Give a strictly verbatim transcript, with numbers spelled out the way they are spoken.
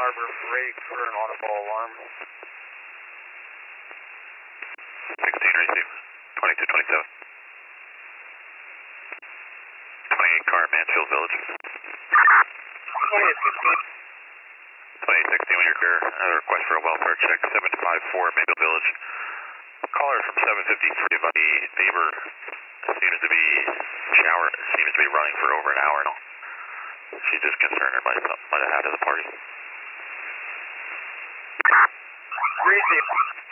Harbor Freight for an audible alarm. sixteen receive, twenty-two twenty-seven. twenty-eight car, Mansfield Village. twenty-eight sixteen. twenty-eight sixteen with your car, another request for a welfare check, seven five four Mansfield Village. Caller from seven fifty-three about the neighbor seems to be shower, seems to be running for over an hour now. She's just concerned her might, might have had at the party. Receive.